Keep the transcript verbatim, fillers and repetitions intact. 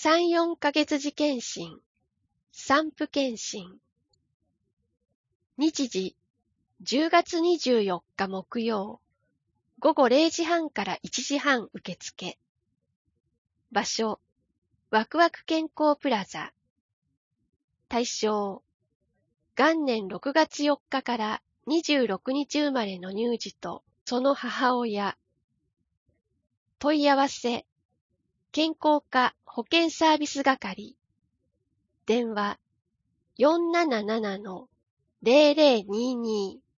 さん、よんかげつ次検診、産婦検診。日時、じゅうがつにじゅうよっか木曜、ごごれいじはんからいちじはん受付。場所、ワクワク健康プラザ。対象、元年ろくがつよっかからにじゅうろくにち生まれの乳児とその母親。問い合わせ、健康課保健サービス係。電話、よんななななのゼロゼロにに